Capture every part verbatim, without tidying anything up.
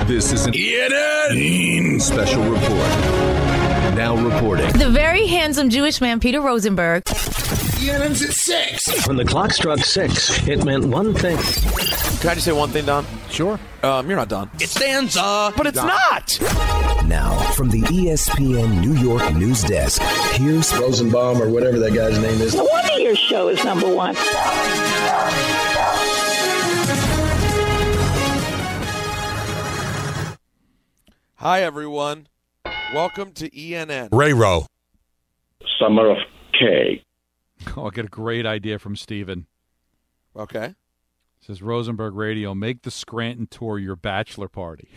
This is an E N N special report. Now reporting. The very handsome Jewish man, Peter Rosenberg. E N N's at six. When the clock struck six, it meant one thing. Can I just say one thing, Don? Sure. Um, you're not done. It stands up. But it's not. Now, from the E S P N New York news desk, here's Rosenbaum or whatever that guy's name is. No wonder your show is number one. Hi, everyone. Welcome to E N N. Ray Rowe. Summer of K. Oh, I get a great idea from Steven. Okay. Says Rosenberg Radio, make the Scranton tour your bachelor party.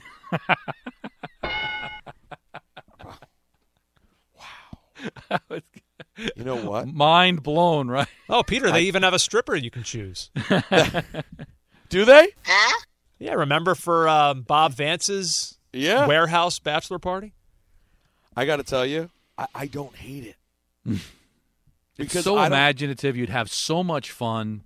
Wow. You know what? Mind blown, right? Oh, Peter, they I, even have a stripper you can choose. Do they? Huh? Yeah, remember for um, Bob Vance's yeah. warehouse bachelor party? I got to tell you, I, I don't hate it. Because it's so I imaginative. You'd have so much fun.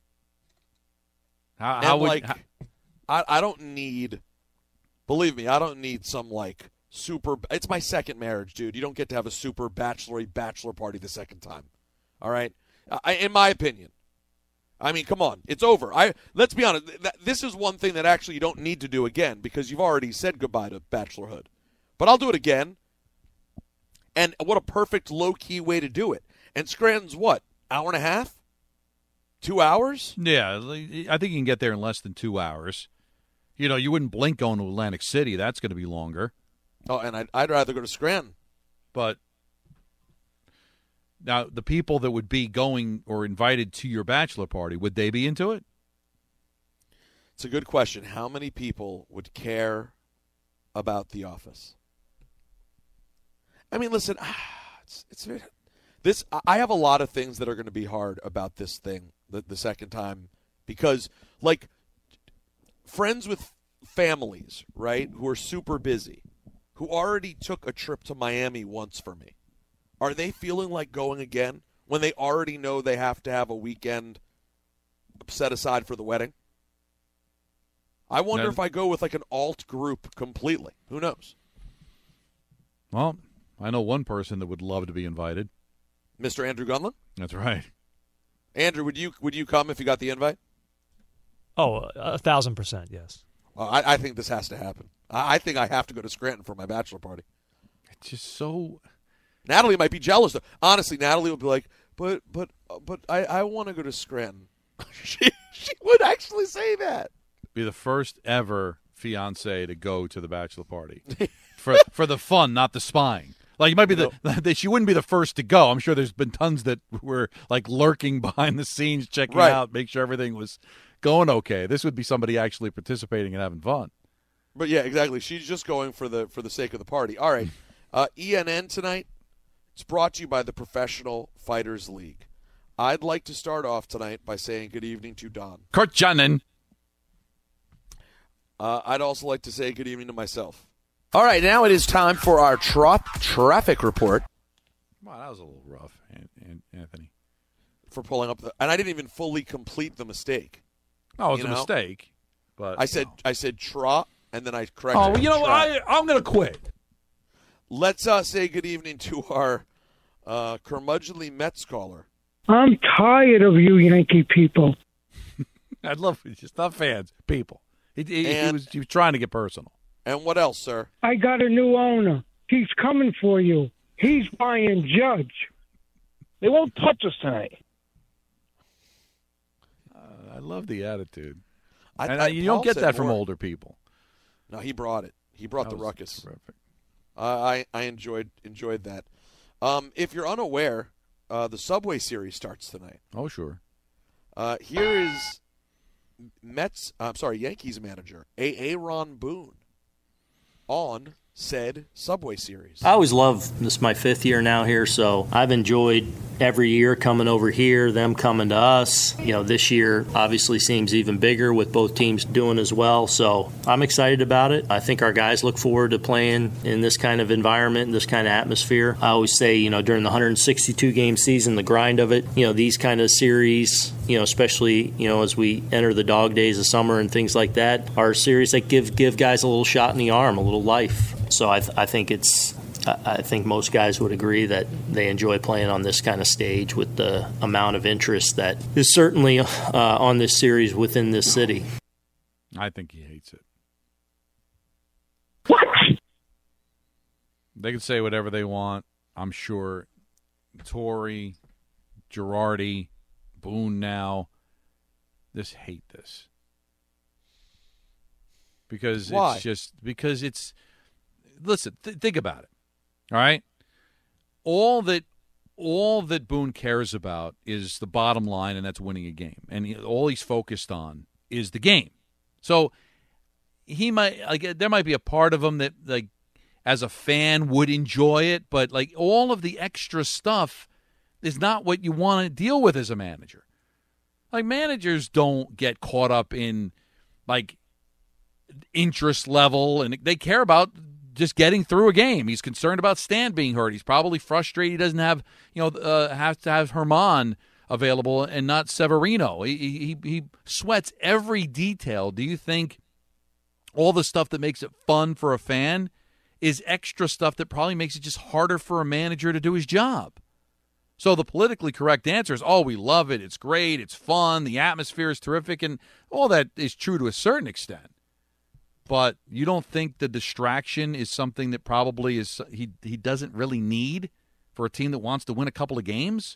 How, how would like, how, I, I don't need, believe me, I don't need some like super, it's my second marriage, dude. You don't get to have a super bachelor bachelor party the second time. All right? I, in my opinion. I mean, come on. It's over. I Let's be honest. Th- this is one thing that actually you don't need to do again because you've already said goodbye to bachelorhood. But I'll do it again. And what a perfect low-key way to do it. And Scranton's what? Hour and a half? Two hours? Yeah, I think you can get there in less than two hours. You know, you wouldn't blink going to Atlantic City. That's going to be longer. Oh, and I'd, I'd rather go to Scranton. But now, the people that would be going or invited to your bachelor party, would they be into it? It's a good question. How many people would care about The Office? I mean, listen, it's, it's this. I have a lot of things that are going to be hard about this thing the, the second time because, like, friends with families, right, who are super busy, who already took a trip to Miami once for me, are they feeling like going again when they already know they have to have a weekend set aside for the wedding? I wonder no. if I go with, like, an alt group completely. Who knows? Well, I know one person that would love to be invited. Mister Andrew Gunlin? That's right. Andrew, would you would you come if you got the invite? Oh, a thousand percent, yes. Uh, I, I think this has to happen. I, I think I have to go to Scranton for my bachelor party. It's just so. Natalie might be jealous, though. Honestly, Natalie would be like, "But, but, but I, I want to go to Scranton." she she would actually say that. Be the first ever fiance to go to the bachelor party for for the fun, not the spying. Like, you might be the, the she wouldn't be the first to go. I'm sure there's been tons that were like lurking behind the scenes, checking right. out, make sure everything was going okay. This would be somebody actually participating and having fun. But yeah, exactly. She's just going for the for the sake of the party. All right, uh, E N N tonight. It's brought to you by the Professional Fighters League. I'd like to start off tonight by saying good evening to Don. Kurt Janin. Uh, I'd also like to say good evening to myself. All right, now it is time for our tra- traffic report. Wow, that was a little rough, Anthony. For pulling up the, and I didn't even fully complete the mistake. No, it was you a know? mistake. But I said no. I said tra, and then I corrected. Oh, you know what? I, I'm going to quit. Let's uh, say good evening to our uh, curmudgeonly Mets caller. I'm tired of you Yankee people. I'd love just not fans, people. He, he, and, he was he was trying to get personal. And what else, sir? I got a new owner. He's coming for you. He's buying Judge. They won't touch us tonight. Uh, I love the attitude. I, and I, you don't get that more. from older people. No, he brought it. He brought that the ruckus. Terrific. Uh, I I enjoyed enjoyed that. Um, if you're unaware, uh, the Subway Series starts tonight. Oh, sure. Uh, here is Mets. I'm sorry, Yankees manager Aaron Boone on said Subway Series. I always love this is my fifth year now here, so I've enjoyed every year coming over here, them coming to us. You know, this year obviously seems even bigger with both teams doing as well, so I'm excited about it. I think our guys look forward to playing in this kind of environment, this kind of atmosphere. I always say, you know, during the one hundred sixty-two game season, the grind of it, you know, these kind of series, you know, especially, you know, as we enter the dog days of summer and things like that, are series that give give guys a little shot in the arm, a little life. So I, th- I think it's, I think most guys would agree that they enjoy playing on this kind of stage with the amount of interest that is certainly uh, on this series within this city. I think he hates it. What? They can say whatever they want. I'm sure Torrey, Girardi, Boone now, just hate this. Because Why? it's just, because it's, listen, th- think about it. All right? All that all that Boone cares about is the bottom line, and that's winning a game. And he, all he's focused on is the game. So he might, like, there might be a part of him that, like, as a fan would enjoy it, but, like, all of the extra stuff is not what you want to deal with as a manager. Like, managers don't get caught up in, like, interest level, and they care about just getting through a game. He's concerned about Stan being hurt. He's probably frustrated he doesn't have, you know, uh, have to have Herman available and not Severino. He, he he sweats every detail. Do you think all the stuff that makes it fun for a fan is extra stuff that probably makes it just harder for a manager to do his job? So the politically correct answer is, oh, we love it. It's great. It's fun. The atmosphere is terrific. And all that is true to a certain extent. But you don't think the distraction is something that probably is he he doesn't really need for a team that wants to win a couple of games?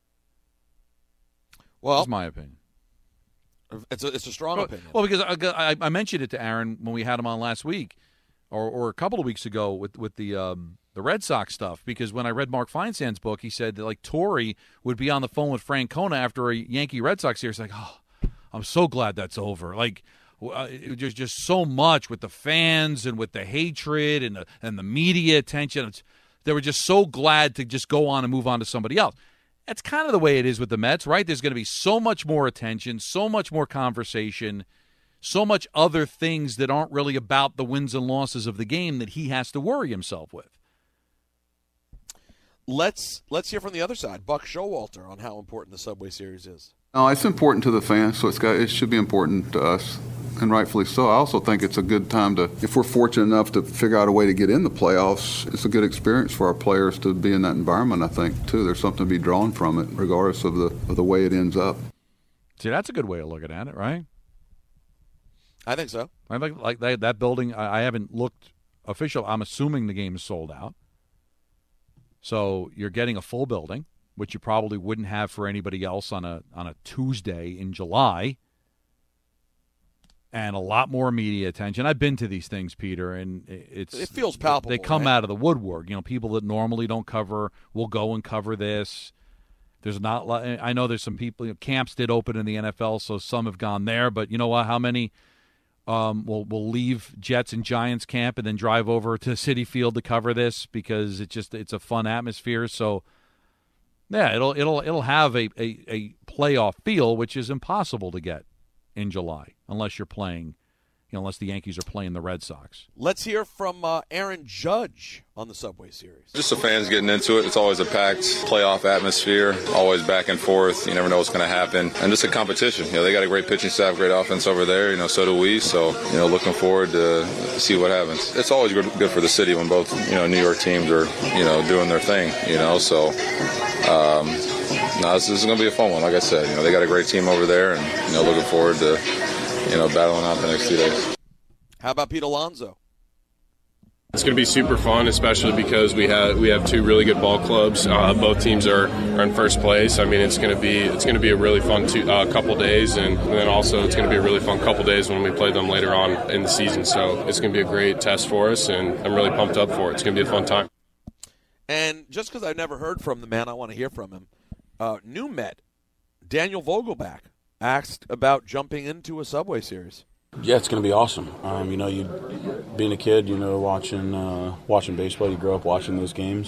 Well, that's my opinion. It's a, it's a strong well, opinion. Well, because I, I mentioned it to Aaron when we had him on last week, or or a couple of weeks ago with with the um, the Red Sox stuff. Because when I read Mark Feinsand's book, he said that, like, Torrey would be on the phone with Francona after a Yankee Red Sox series, like, oh, I'm so glad that's over. Like. Uh, it, there's just so much with the fans and with the hatred and the, and the media attention. It's, they were just so glad to just go on and move on to somebody else. That's kind of the way it is with the Mets, right? There's going to be so much more attention, so much more conversation, so much other things that aren't really about the wins and losses of the game that he has to worry himself with. Let's let's hear from the other side, Buck Showalter, on how important the Subway Series is. No, it's important to the fans, so it's got it should be important to us, and rightfully so. I also think it's a good time to, if we're fortunate enough to figure out a way to get in the playoffs, it's a good experience for our players to be in that environment, I think, too. There's something to be drawn from it, regardless of the of the way it ends up. See, that's a good way of looking at it, right? I think so. I think like that, that building, I, I haven't looked official. I'm assuming the game is sold out. So you're getting a full building, which you probably wouldn't have for anybody else on a on a Tuesday in July, and a lot more media attention. I've been to these things, Peter, and it's it feels palpable. They come right? out of the woodwork. You know, people that normally don't cover will go and cover this. There's not. I know there's some people. You know, camps did open in the N F L, so some have gone there. But you know what? How many um, will will leave Jets and Giants camp and then drive over to Citi Field to cover this because it's just it's a fun atmosphere. So. Yeah, it'll it'll it'll have a, a, a playoff feel, which is impossible to get in July unless you're playing, you know, unless the Yankees are playing the Red Sox. Let's hear from uh, Aaron Judge on the Subway Series. Just the fans getting into it. It's always a packed playoff atmosphere, always back and forth. You never know what's going to happen. And just a competition. You know, they got a great pitching staff, great offense over there. You know, so do we. So, you know, looking forward to see what happens. It's always good, good for the city when both, you know, New York teams are, you know, doing their thing, you know, so. Um, no, this, this is going to be a fun one. Like I said, you know, they got a great team over there, and, you know, looking forward to, you know, battling out the next two days. How about Pete Alonso? It's going to be super fun, especially because we have we have two really good ball clubs. Uh, both teams are, are in first place. I mean, it's going to be it's going to be a really fun two, uh, couple days, and, and then also it's going to be a really fun couple days when we play them later on in the season. So it's going to be a great test for us, and I'm really pumped up for it. It's going to be a fun time. And just because I've never heard from the man, I want to hear from him. Uh, new Met, Daniel Vogelback, asked about jumping into a Subway Series. Yeah, it's going to be awesome. Um, you know, you being a kid, you know, watching uh, watching baseball, you grow up watching those games.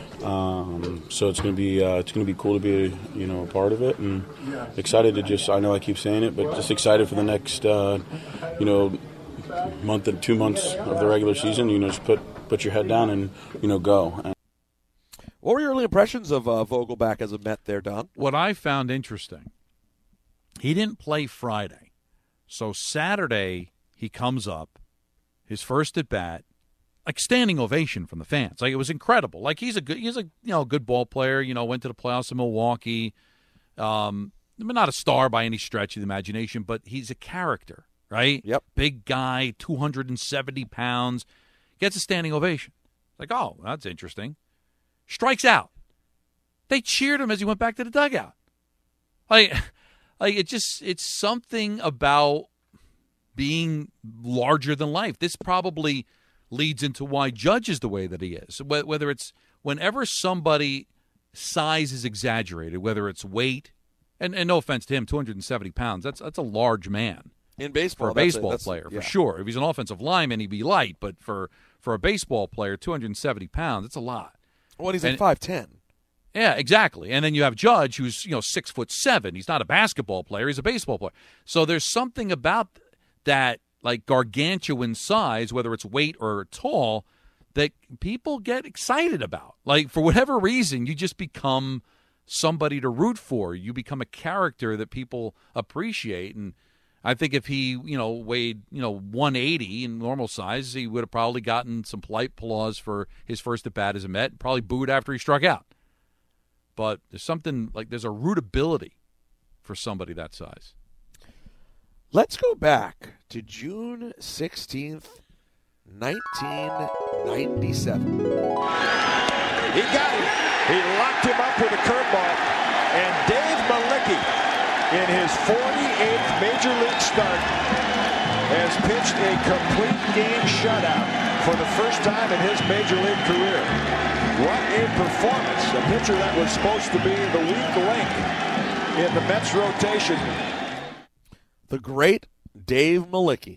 Um, so it's going to be uh, it's going to be cool to be you know a part of it, and excited to just I know I keep saying it, but just excited for the next uh, you know month and two months of the regular season. You know, just put put your head down and you know go. And what were your early impressions of uh, Vogelbach as a Met there, Don? What I found interesting, he didn't play Friday. So Saturday, he comes up, his first at bat, like standing ovation from the fans. Like it was incredible. Like he's a good, he's a you know good ball player. You know, went to the playoffs in Milwaukee. Um, not a star by any stretch of the imagination, but he's a character, right? Yep. Big guy, two hundred seventy pounds, gets a standing ovation. Like, oh, that's interesting. Strikes out. They cheered him as he went back to the dugout. Like, like it just it's something about being larger than life. This probably leads into why Judge is the way that he is. Whether it's whenever somebody size is exaggerated, whether it's weight, and, and no offense to him, two hundred seventy pounds, that's that's a large man. In baseball. For a that's baseball a, that's, player, yeah. for sure. If he's an offensive lineman, he'd be light, but for, for a baseball player, two hundred seventy pounds, that's a lot. Well, he's and, like five ten. Yeah, exactly. And then you have Judge, who's you know six foot seven. He's not a basketball player; he's a baseball player. So there's something about that, like gargantuan size, whether it's weight or tall, that people get excited about. Like for whatever reason, you just become somebody to root for. You become a character that people appreciate. And I think if he, you know, weighed, you know, one eighty in normal size, he would have probably gotten some polite applause for his first at bat as a Met. Probably booed after he struck out. But there's something like there's a rootability for somebody that size. Let's go back to June sixteenth, nineteen ninety-seven. He got him. He locked him up with a curveball. And Dave Malicki, in his forty-eighth Major League start, has pitched a complete game shutout for the first time in his Major League career. What a performance. A pitcher that was supposed to be the weak link in the Mets rotation. The great Dave Malicki.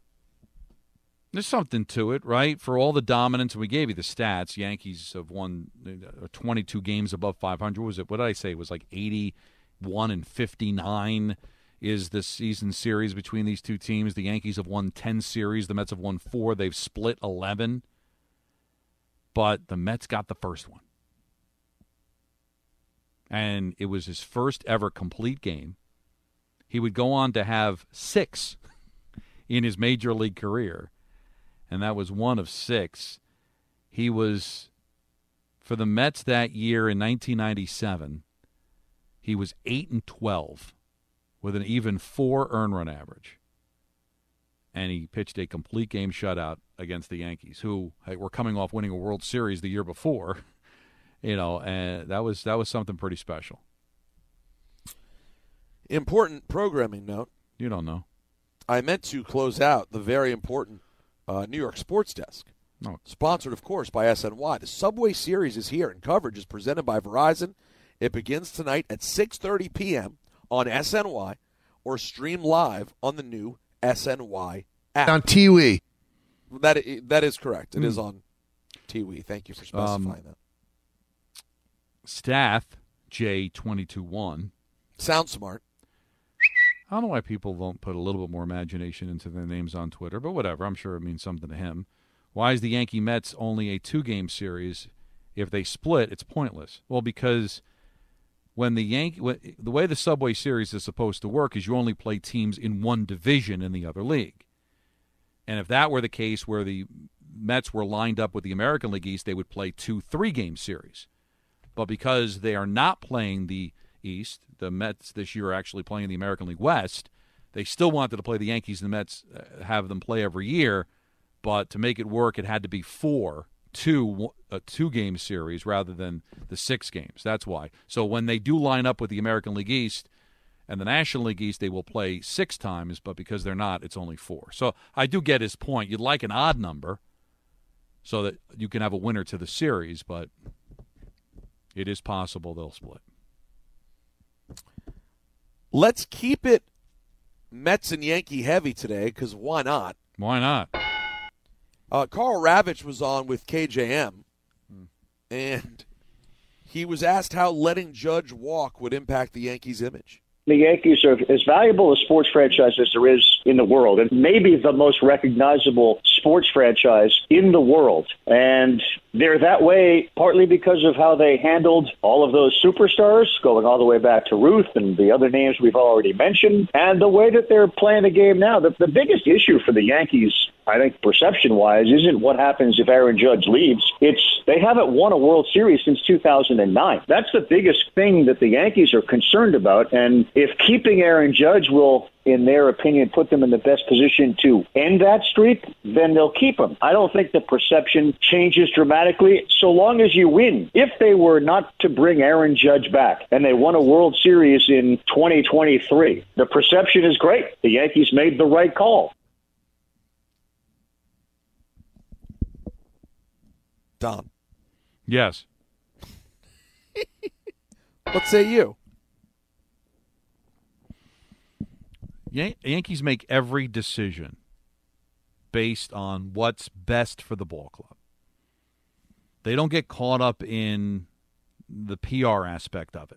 There's something to it, right? For all the dominance, and we gave you the stats. Yankees have won twenty-two games above five hundred. Was it? What did I say? It was like eighty-one and fifty-nine is the season series between these two teams. The Yankees have won ten series. The Mets have won four. They've split eleven. But the Mets got the first one. And it was his first ever complete game. He would go on to have six in his Major League career. And that was one of six. He was, for the Mets that year in nineteen ninety-seven, he was eight and twelve with an even four earned run average. And he pitched a complete game shutout against the Yankees, who were coming off winning a World Series the year before. You know, and that was that was something pretty special. Important programming note. You don't know. I meant to close out the very important uh, New York Sports Desk. Oh. Sponsored, of course, by S N Y. The Subway Series is here, and coverage is presented by Verizon. It begins tonight at six thirty p.m. on S N Y, or stream live on the new S N Y app. On T W. That, that is correct. It mm. is on T W. Thank you for specifying um, that. Staff, J two two one. Sounds smart. I don't know why people don't put a little bit more imagination into their names on Twitter, but whatever. I'm sure it means something to him. Why is the Yankee Mets only a two-game series? If they split, it's pointless. Well, because when the Yankee, the way the Subway Series is supposed to work is you only play teams in one division in the other league. And if that were the case where the Mets were lined up with the American League East, they would play two three-game series. But because they are not playing the East, the Mets this year are actually playing the American League West, they still wanted to play the Yankees and the Mets, uh, have them play every year. But to make it work, it had to be four, two, a two-game series rather than the six games. That's why. So when they do line up with the American League East and the National League East, they will play six times, but because they're not, it's only four. So I do get his point. You'd like an odd number so that you can have a winner to the series, but it is possible they'll split. Let's keep it Mets and Yankee heavy today because why not? Why not? Uh, Carl Ravitch was on with K J M, and he was asked how letting Judge walk would impact the Yankees' image. The Yankees are as valuable a sports franchise as there is in the world, and maybe the most recognizable sports franchise in the world. And they're that way partly because of how they handled all of those superstars, going all the way back to Ruth and the other names we've already mentioned, and the way that they're playing the game now. The, the biggest issue for the Yankees, I think perception-wise, isn't what happens if Aaron Judge leaves. It's they haven't won a World Series since two thousand nine. That's the biggest thing that the Yankees are concerned about. And if keeping Aaron Judge will, in their opinion, put them in the best position to end that streak, then they'll keep him. I don't think the perception changes dramatically so long as you win. If they were not to bring Aaron Judge back and they won a World Series in twenty twenty-three, the perception is great. The Yankees made the right call. Don. Yes. What say you? Yan- Yankees make every decision based on what's best for the ball club. They don't get caught up in the P R aspect of it.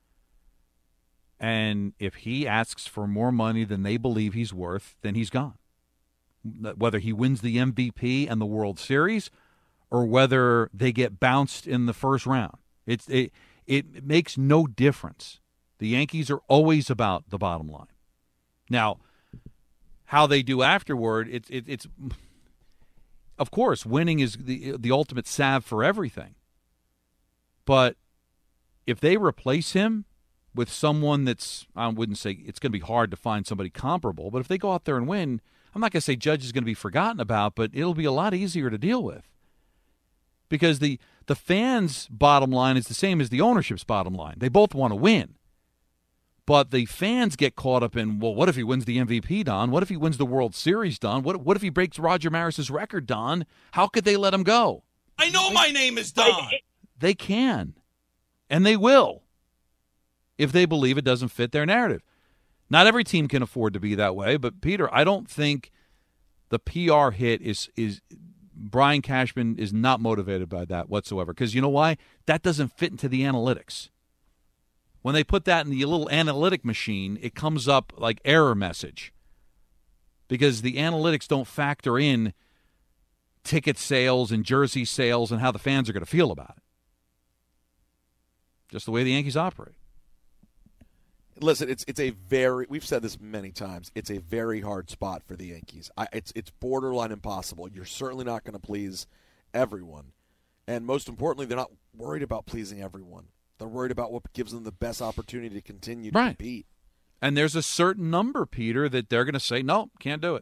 And if he asks for more money than they believe he's worth, then he's gone. Whether he wins the M V P and the World Series or whether they get bounced in the first round. It's it it makes no difference. The Yankees are always about the bottom line. Now, how they do afterward, it's it, it's of course winning is the the ultimate salve for everything. But if they replace him with someone that's, I wouldn't say it's going to be hard to find somebody comparable, but if they go out there and win, I'm not going to say Judge is going to be forgotten about, but it'll be a lot easier to deal with. Because the, the fans' bottom line is the same as the ownership's bottom line. They both want to win. But the fans get caught up in, well, what if he wins the M V P, Don? What if he wins the World Series, Don? What, what if he breaks Roger Maris's record, Don? How could they let him go? I know my name is Don. They can. And they will. If they believe it doesn't fit their narrative. Not every team can afford to be that way. But, Peter, I don't think the P R hit is is – Brian Cashman is not motivated by that whatsoever. Because you know why? That doesn't fit into the analytics. When they put that in the little analytic machine, it comes up like error message. Because the analytics don't factor in ticket sales and jersey sales and how the fans are going to feel about it. Just the way the Yankees operate. Listen, it's it's a very – we've said this many times. It's a very hard spot for the Yankees. I, it's it's borderline impossible. You're certainly not going to please everyone. And most importantly, they're not worried about pleasing everyone. They're worried about what gives them the best opportunity to continue to right. compete. And there's a certain number, Peter, that they're going to say, no, can't do it.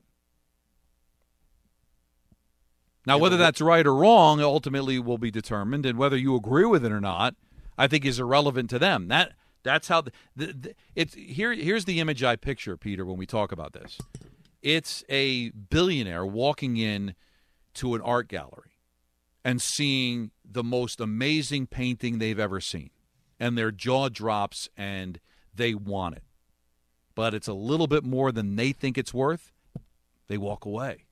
Now, whether that's right or wrong ultimately will be determined, and whether you agree with it or not, I think is irrelevant to them. That – That's how the, the, the, it's here. Here's the image I picture, Peter, when we talk about this. It's a billionaire walking in to an art gallery and seeing the most amazing painting they've ever seen, and their jaw drops and they want it, but it's a little bit more than they think it's worth. They walk away.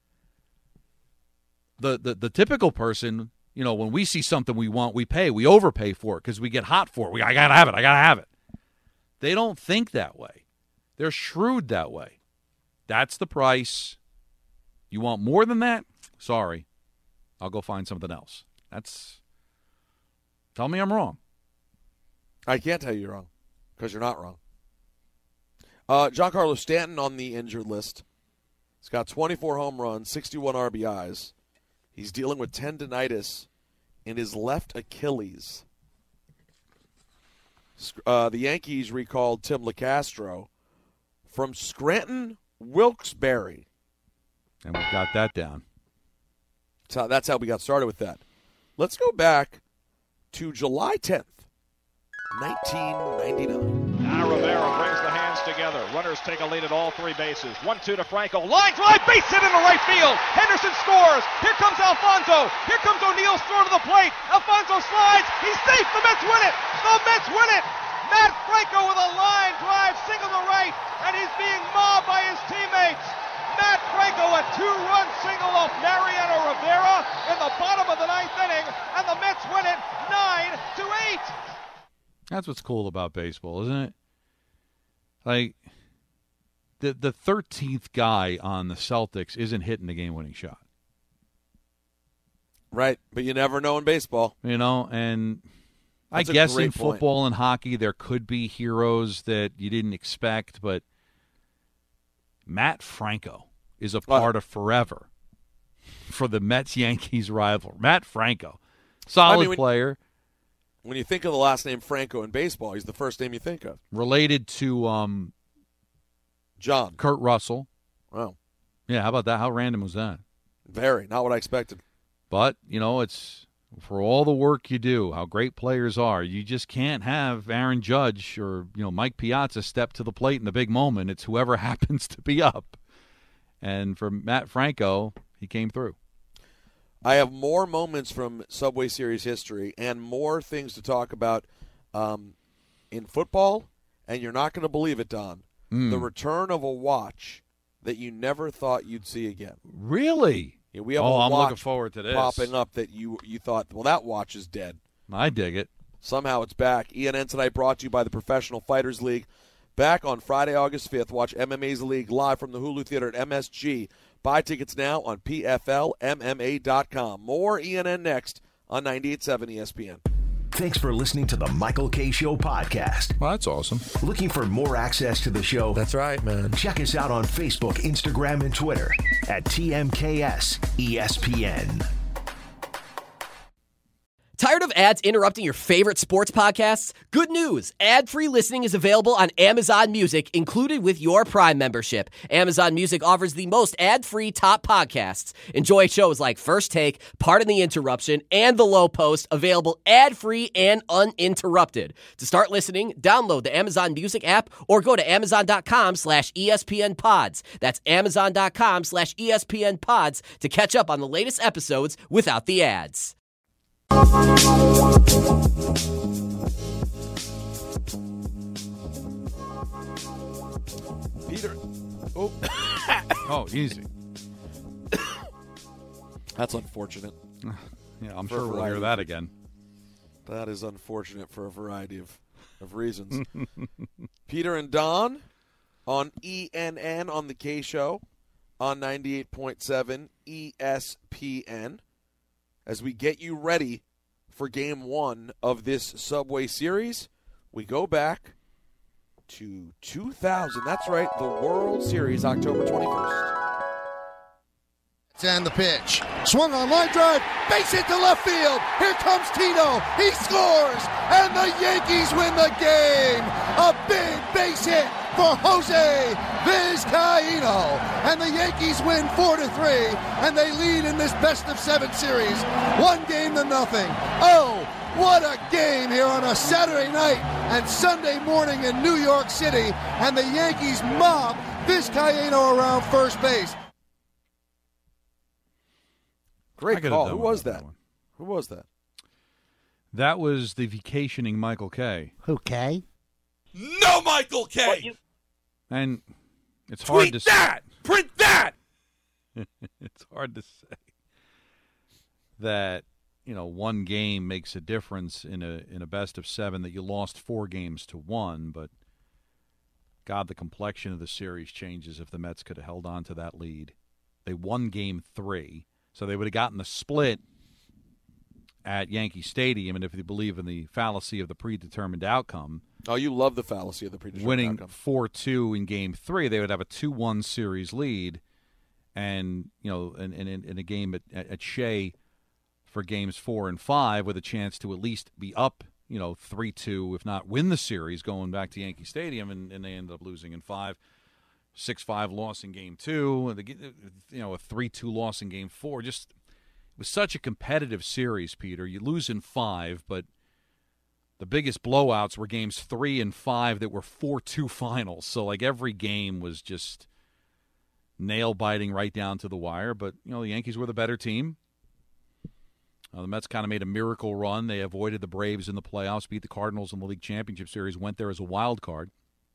The the the typical person. You know, when we see something we want, we pay. We overpay for it because we get hot for it. We, I got to have it. I got to have it. They don't think that way. They're shrewd that way. That's the price. You want more than that? Sorry. I'll go find something else. That's – tell me I'm wrong. I can't tell you you're wrong because you're not wrong. Uh, Giancarlo Stanton on the injured list. He's got twenty-four home runs, sixty-one R B Is. He's dealing with tendinitis in his left Achilles. Uh, the Yankees recalled Tim LeCastro from Scranton, Wilkes-Barre. And we've got that down. That's how, that's how we got started with that. Let's go back to July tenth, nineteen ninety-nine. Now Rivera brings the hands together. Runners take a lead at all three bases. one two to Franco. Line drive, base hit into right field. Henderson scores. Here comes Alfonso. Here comes O'Neill's throw to the plate. Alfonso slides. He's safe. The Mets win it. The Mets win it. Matt Franco with a line drive, single to right, and he's being mobbed by his teammates. Matt Franco, a two-run single off Mariano Rivera in the bottom of the ninth inning, and the Mets win it nine to eight. That's what's cool about baseball, isn't it? Like, the the thirteenth guy on the Celtics isn't hitting the game-winning shot. Right, but you never know in baseball. You know, and That's I a guess great in point. football and hockey there could be heroes that you didn't expect, but Matt Franco is a part of forever for the Mets-Yankees rival. Matt Franco, solid I mean, when, player. When you think of the last name Franco in baseball, he's the first name you think of. Related to um, John. Kurt Russell. Wow. Yeah, how about that? How random was that? Very. Not what I expected. But, you know, it's for all the work you do, how great players are, you just can't have Aaron Judge or, you know, Mike Piazza step to the plate in the big moment. It's whoever happens to be up. And for Matt Franco, he came through. I have more moments from Subway Series history and more things to talk about um, in football, and you're not going to believe it, Don. Mm. The return of a watch that you never thought you'd see again. Really? Yeah, we have oh, a I'm watch looking forward to this. popping up that you you thought, well, that watch is dead. I dig it. Somehow it's back. E N N Tonight brought to you by the Professional Fighters League. Back on Friday, August fifth. Watch M M A's League live from the Hulu Theater at M S G. Buy tickets now on P F L M M A dot com. More E N N next on ninety-eight point seven E S P N. Thanks for listening to the Michael K. Show podcast. Well, that's awesome. Looking for more access to the show? That's right, man. Check us out on Facebook, Instagram, and Twitter at T M K S E S P N. Tired of ads interrupting your favorite sports podcasts? Good news! Ad-free listening is available on Amazon Music, included with your Prime membership. Amazon Music offers the most ad-free top podcasts. Enjoy shows like First Take, Pardon the Interruption, and The Low Post, available ad-free and uninterrupted. To start listening, download the Amazon Music app or go to amazon.com slash ESPN pods. That's amazon.com slash ESPN pods to catch up on the latest episodes without the ads. Peter. Oh. Oh, easy. That's unfortunate. Yeah, I'm For sure a we'll variety hear of that reasons. again. That is unfortunate for a variety of, of reasons. Peter and Don on E N N on the K Show on ninety-eight point seven E S P N as we get you ready for game one of this Subway Series. We go back to two thousand. That's right, the World Series, October twenty-first. And the pitch. Swung on line drive. Base hit to left field. Here comes Tito. He scores. And the Yankees win the game. A big base hit for Jose Vizcaíno. And the Yankees win four to three. And they lead in this best of seven series. One game to nothing. Oh, what a game here on a Saturday night and Sunday morning in New York City. And the Yankees mob Vizcaíno around first base. Great call. Who done was with that? that one. Who was that? That was the vacationing Michael K. Who, K? No, Michael K. And it's Tweet hard to that. say. Print that. It's hard to say that, you know, one game makes a difference in a in a best of seven, that you lost four games to one, but God, the complexion of the series changes if the Mets could have held on to that lead. They won game three, so they would have gotten the split at Yankee Stadium, and if you believe in the fallacy of the predetermined outcome, Oh, you love the fallacy of the predetermined winning outcome. four two in game three, they would have a two one series lead, and, you know, in, in, in a game at, at Shea for games four and five with a chance to at least be up, you know, three two, if not win the series, going back to Yankee Stadium, and, and they ended up losing in five. six five loss in game two, and the, you know, a three two loss in game four. Just, it was such a competitive series, Peter. You lose in five, but the biggest blowouts were games three and five that were four two finals. So, like, every game was just nail-biting right down to the wire. But, you know, the Yankees were the better team. Uh, the Mets kind of made a miracle run. They avoided the Braves in the playoffs, beat the Cardinals in the League Championship Series, went there as a wild card.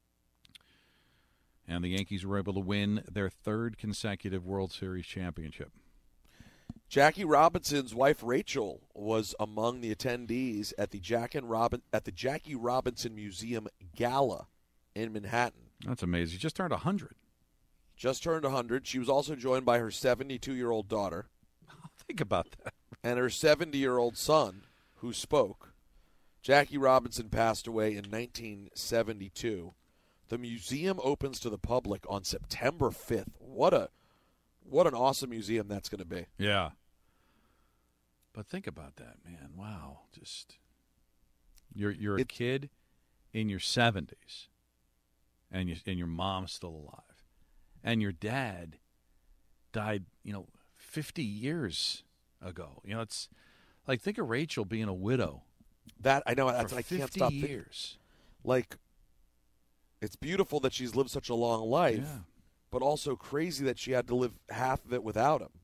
And the Yankees were able to win their third consecutive World Series championship. Jackie Robinson's wife Rachel was among the attendees at the Jack and Robin at the Jackie Robinson Museum Gala in Manhattan. That's amazing. She just turned one hundred. Just turned one hundred. She was also joined by her seventy-two-year-old daughter. Think about that. And her seventy-year-old son, who spoke. Jackie Robinson passed away in nineteen seventy-two. The museum opens to the public on September fifth. What a what an awesome museum that's going to be. Yeah. But think about that, man. Wow. Just you're you're a it, kid in your seventies, and you and your mom's still alive, and your dad died, you know, fifty years ago. You know, it's like, think of Rachel being a widow. That I know. That's for I can't fifty stop years. Thinking. Like, it's beautiful that she's lived such a long life, yeah. but also crazy that she had to live half of it without him.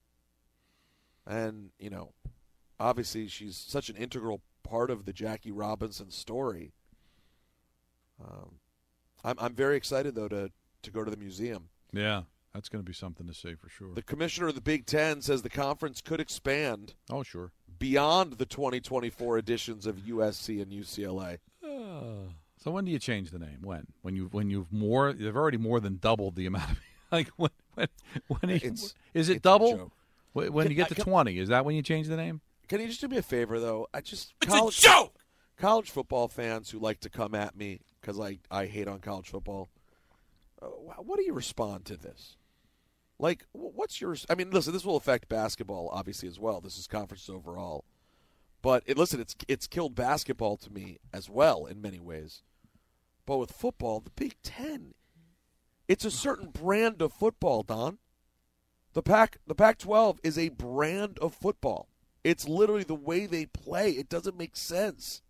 And, you know, obviously she's such an integral part of the Jackie Robinson story. Um, I'm I'm very excited, though, to, to go to the museum. Yeah, that's going to be something to see for sure. The commissioner of the Big Ten says the conference could expand oh, sure. beyond the twenty twenty-four editions of U S C and U C L A. Uh. So when do you change the name? When? When you when you've more you've already more than doubled the amount of like when when, when it, it's, is it it's double? When, when can, you get I, to can, twenty, is that when you change the name? Can you just do me a favor though? I just it's college, a joke. College football fans who like to come at me because I I hate on college football. Uh, what do you respond to this? Like, what's your? I mean, listen, this will affect basketball obviously as well. This is conferences overall, but it, listen, it's it's killed basketball to me as well in many ways. But with football, the Big Ten, it's a certain brand of football, Don. The Pac, the Pac twelve is a brand of football. It's literally the way they play. It doesn't make sense.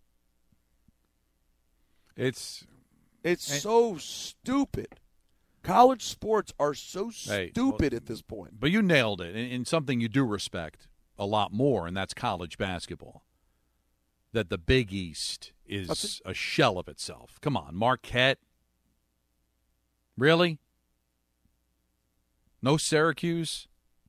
It's it's and, so stupid. College sports are so hey, stupid well, at this point. But you nailed it, in, in something you do respect a lot more, and that's college basketball. That the Big East is a shell of itself. Come on, Marquette. Really? No Syracuse?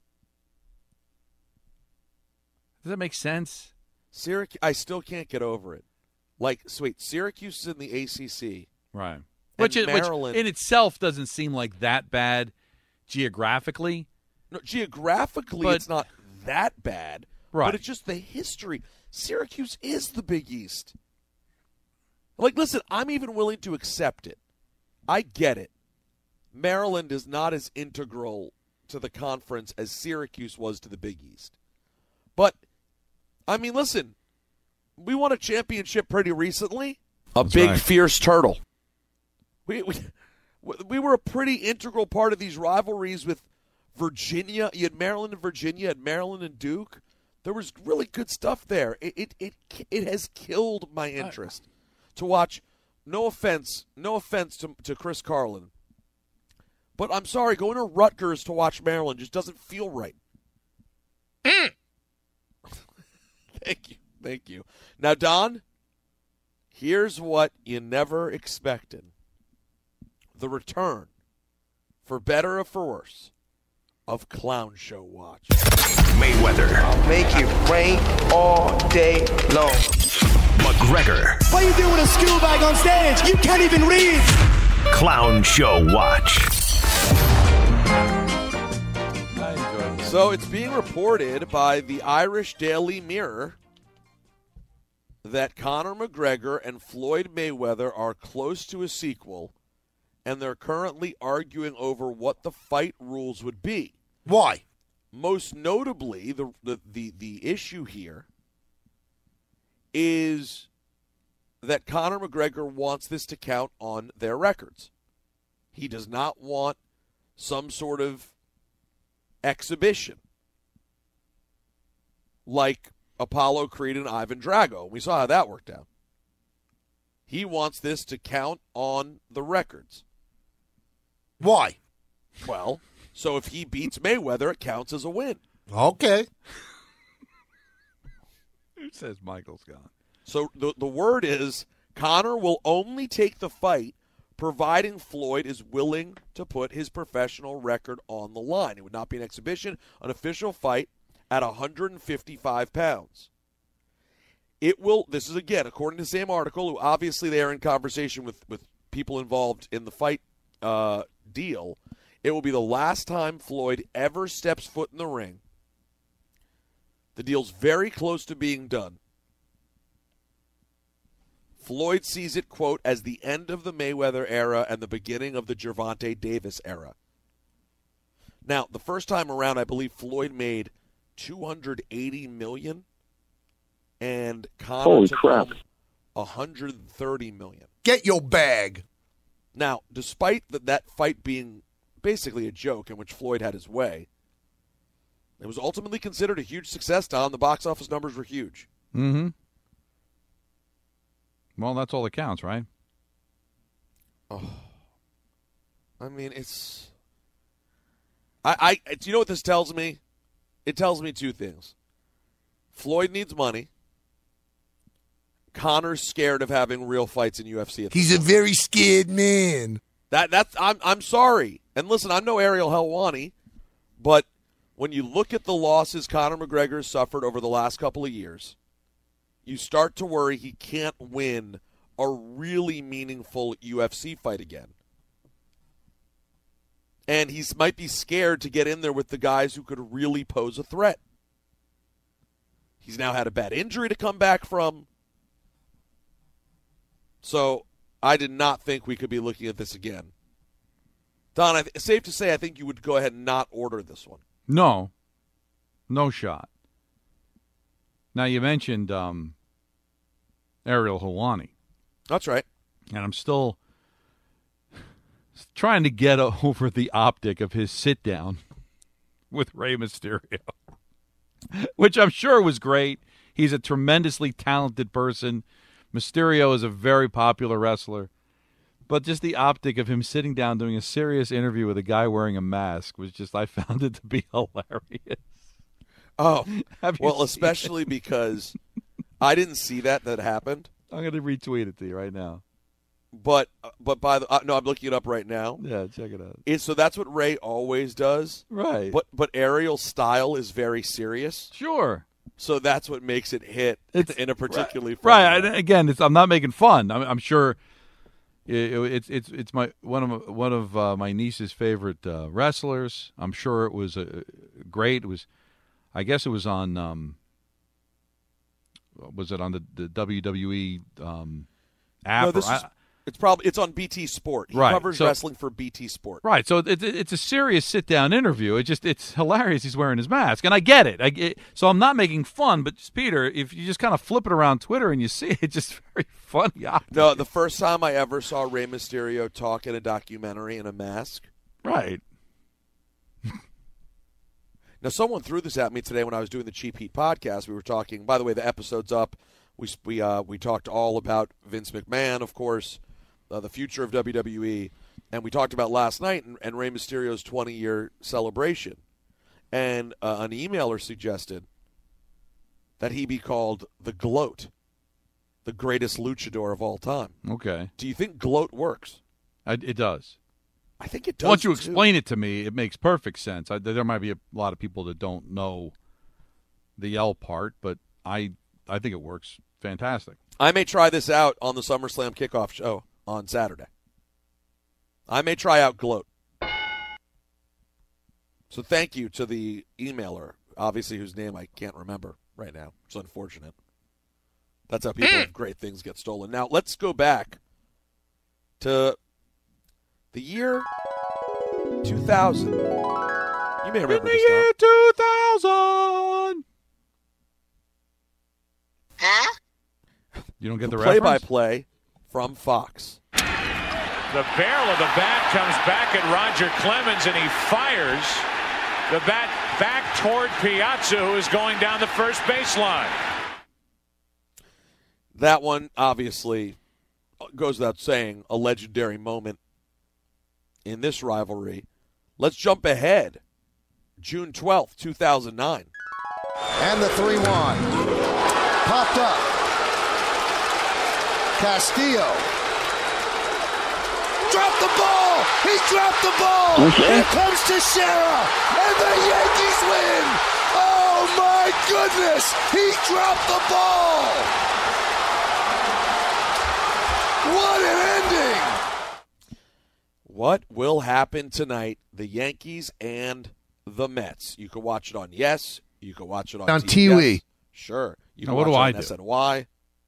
Does that make sense? Syracuse, I still can't get over it. Like, sweet, Syracuse is in the A C C. Right. Which, it, which in itself doesn't seem like that bad geographically. No, geographically, but, it's not that bad. Right. But it's just the history. Syracuse is the Big East. Like, listen, I'm even willing to accept it. I get it. Maryland is not as integral to the conference as Syracuse was to the Big East. But, I mean, listen, we won a championship pretty recently. A That's big, right. fierce turtle. We, we we were a pretty integral part of these rivalries with Virginia. You had Maryland and Virginia, and Maryland and Duke. There was really good stuff there. It it it, it has killed my interest to watch. No offense, no offense to to Chris Carlin, but I'm sorry, going to Rutgers to watch Maryland just doesn't feel right. Thank you, thank you. Now, Don, here's what you never expected: the return, for better or for worse, of Clown Show Watch. Mayweather. I'll make it rain all day long. McGregor. What are you doing with a school bag on stage? You can't even read. Clown Show Watch. So it's being reported by the Irish Daily Mirror that Conor McGregor and Floyd Mayweather are close to a sequel, and they're currently arguing over what the fight rules would be. Why? Most notably, the the the, the issue here is that Conor McGregor wants this to count on their records. He does not want some sort of exhibition like Apollo Creed and Ivan Drago. We saw how that worked out. He wants this to count on the records. Why? Well, so if he beats Mayweather, it counts as a win. Okay. Who says Michael's gone? So the the word is Conor will only take the fight providing Floyd is willing to put his professional record on the line. It would not be an exhibition, an official fight at one hundred fifty-five pounds. It will, this is again, according to the same article, who obviously they are in conversation with, with people involved in the fight uh, deal. It will be the last time Floyd ever steps foot in the ring. The deal's very close to being done. Floyd sees it, quote, as the end of the Mayweather era and the beginning of the Gervonta Davis era. Now, the first time around, I believe Floyd made two hundred eighty million dollars, and Conor Holy took crap. home one hundred thirty million dollars. Get your bag. Now, despite the, that fight being basically a joke in which Floyd had his way, it was ultimately considered a huge success, Tom. The box office numbers were huge. Mm-hmm. Well, that's all that counts, right? Oh, I mean, it's. I, I. Do you know what this tells me? It tells me two things. Floyd needs money. Conor's scared of having real fights in U F C. He's a very scared man. That that's. I'm. I'm sorry. And listen, I'm no Ariel Helwani, but when you look at the losses Conor McGregor has suffered over the last couple of years, you start to worry he can't win a really meaningful U F C fight again. And he might be scared to get in there with the guys who could really pose a threat. He's now had a bad injury to come back from. So I did not think we could be looking at this again. Don, I th- safe to say I think you would go ahead and not order this one. No. No shot. Now, you mentioned um, Ariel Helwani. That's right. And I'm still trying to get over the optic of his sit-down with Rey Mysterio, which I'm sure was great. He's a tremendously talented person. Mysterio is a very popular wrestler. But just the optic of him sitting down doing a serious interview with a guy wearing a mask was just, I found it to be hilarious. Oh, Have you well, seen especially it? because I didn't see that that happened. I'm going to retweet it to you right now. But but by the uh, no, I'm looking it up right now. Yeah, check it out. It's, so that's what Ray always does, right? But but Ariel's style is very serious. Sure. So that's what makes it hit It's in a particularly right. funny right. way. I, again, it's, I'm not making fun. I'm, I'm sure it, it's it's it's my one of my, one of uh, my niece's favorite uh, wrestlers. I'm sure it was uh, great. It was, I guess it was on. Um, was it on the, the W W E um, app? No, this or, is, I, it's probably it's on B T Sport. He Right, covers so- wrestling for B T Sport. Right, so it, it, it's a serious sit-down interview. It just it's hilarious. He's wearing his mask, and I get it. I get, so I'm not making fun, but just, Peter, if you just kind of flip it around Twitter and you see it, it's just very funny. No, the first time I ever saw Rey Mysterio talk in a documentary in a mask. Right. Now, someone threw this at me today when I was doing the Cheap Heat podcast. We were talking. By the way, the episode's up. We we uh, we talked all about Vince McMahon, of course, uh, the future of W W E, and we talked about last night and, and Rey Mysterio's twenty-year celebration. And uh, an emailer suggested that he be called the Gloat, the greatest luchador of all time. Okay. Do you think Gloat works? I, it does. I think it does. Once you too. explain it to me, it makes perfect sense. I, there might be a lot of people that don't know the L part, but I I think it works fantastic. I may try this out on the SummerSlam kickoff show on Saturday. I may try out Gloat. So thank you to the emailer, obviously whose name I can't remember right now. It's unfortunate. That's how people have great things get stolen. Now, let's go back to the year two thousand. You may remember In the this, year Tom. two thousand. Huh? You don't get the, the reference? play-by-play from Fox. The barrel of the bat comes back at Roger Clemens, and he fires the bat back toward Piazza, who is going down the first baseline. That one, obviously, goes without saying, a legendary moment in this rivalry. Let's jump ahead. June twelfth, two thousand nine. And the three one. Popped up. Castillo. Dropped the ball. He dropped the ball. Okay. Here comes Teixeira. And the Yankees win. Oh, my goodness. He dropped the ball. What an ending. What will happen tonight? The Yankees and the Mets. You can watch it on Yes. You can watch it on, On T V S. Tiwi. Sure. You Now, can what do watch I it do? on S N Y.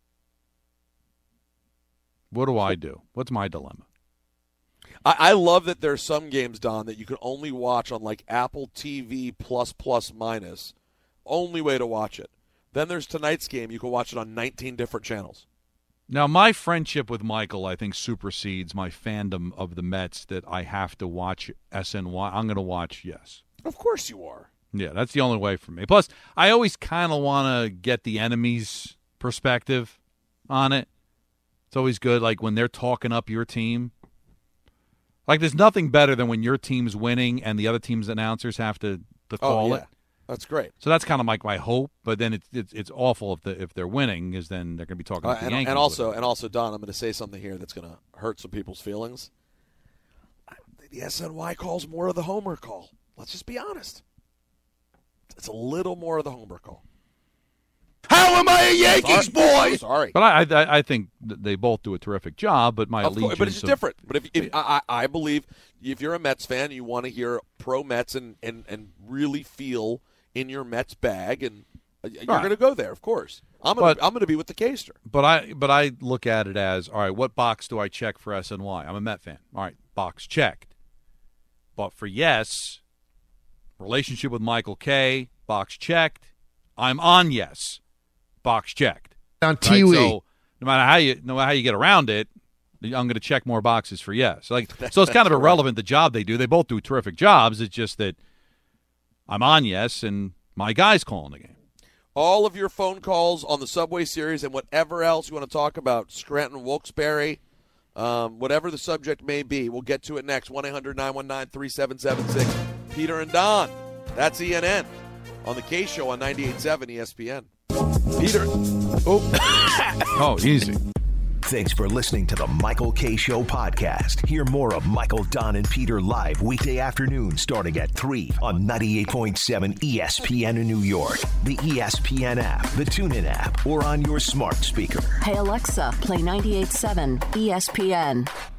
What do I do? What's my dilemma? I, I love that there's some games, Don, that you can only watch on like Apple T V plus plus minus. Only way to watch it. Then there's tonight's game. You can watch it on nineteen different channels. Now, my friendship with Michael, I think, supersedes my fandom of the Mets that I have to watch S N Y. I'm going to watch Yes. Of course you are. Yeah, that's the only way for me. Plus, I always kind of want to get the enemy's perspective on it. It's always good, like, when they're talking up your team. Like, there's nothing better than when your team's winning and the other team's announcers have to, to call oh, yeah. it. That's great. So that's kind of like my hope, but then it's it's, it's awful if the, if they're winning, because then they're going to be talking Uh, about the and, Yankees. and also, with it. and also, Don, I'm going to say something here that's going to hurt some people's feelings. The S N Y calls more of the homer call. Let's just be honest. It's a little more of the homer call. How am I a Yankees Sorry. boy? Sorry. But I, I I think that they both do a terrific job. But my Of allegiance, course, but it's just of- different. But if, if I, I I believe if you're a Mets fan, you want to hear pro Mets and, and, and really feel in your Mets bag, and you're Right. going to go there. Of course, I'm going to I'm going to be with the K-ster. But I but I look at it as, all right, what box do I check for S N Y? I'm a Met fan. All right, box checked. But for Yes, relationship with Michael Kay, box checked. I'm on Yes, box checked. On Right? Tiwi. So no matter how you no matter how you get around it, I'm going to check more boxes for Yes. Like so, it's kind of irrelevant the job they do. They both do terrific jobs. It's just that I'm on Yes, and my guy's calling the game. All of your phone calls on the Subway Series and whatever else you want to talk about, Scranton, Wilkes-Barre, um, whatever the subject may be, we'll get to it next. one eight hundred nine one nine three seven seven six. Peter and Don, that's E N N on the K Show on ninety-eight point seven E S P N. Peter. Oh, oh easy. Thanks for listening to the Michael K. Show podcast. Hear more of Michael, Don, and Peter live weekday afternoon starting at three on ninety-eight point seven E S P N in New York, the E S P N app, the TuneIn app, or on your smart speaker. Hey, Alexa, play ninety-eight point seven E S P N.